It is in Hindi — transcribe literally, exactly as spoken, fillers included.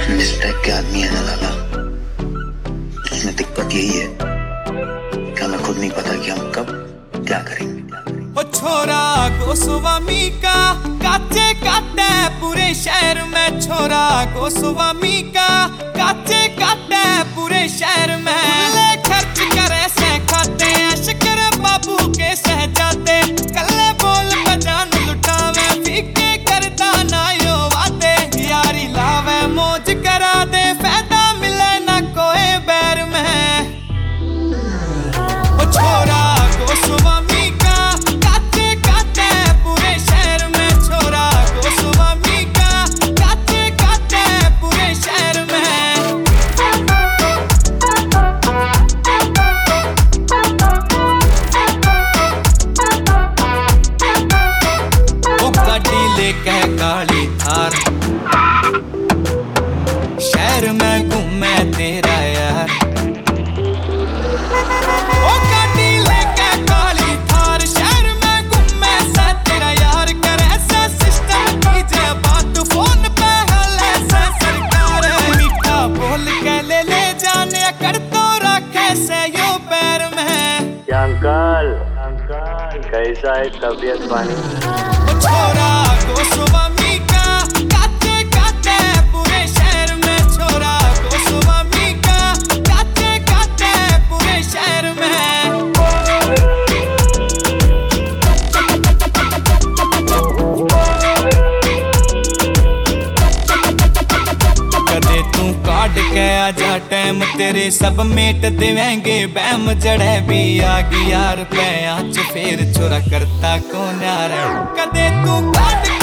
इस टाइप के आदमी है ना लाला, इसमें दिक्कत यही है कि हमें खुद नहीं पता कि हम कब क्या करेंगे। ओ छोरा गोस्वामी का काचे काटे पूरे शहर में, छोरा गोस्वामी का काचे काटे पूरे शहर में। ले खर्च करे से खाते ऐश करे बाबू के सहजादे, कल्ले बोल बजान लुटावे फीके करता ना यो वादे। यारी लावे मौज करा दे फायदा मिले ना कोई बैर में। ओ छोरा गोस्वामी कह काली थार शहर में घूमे तेरा यार। ओ गाड़ी लेके काली थार शहर में घूमे सा तेरा यार। कर ऐसा सिस्टम कीजिए बात फोन पे हले से सरकार। मीठा बोल के ले ले जाने कर तो रखे से यो पैर में। अंकल अंकल कैसा है तबीयत पानी? छोरा गोस्वामी का काचे काटे पूरे शहर में, छोरा गोस्वामी का काचे काटे पूरे शहर में। कदे तू काट के आजा टाइम तेरे सब मेट देवेंगे बैम। जड़े भी आ गई यार पैया च फिर छोरा करता कौन यार। कदे तू काट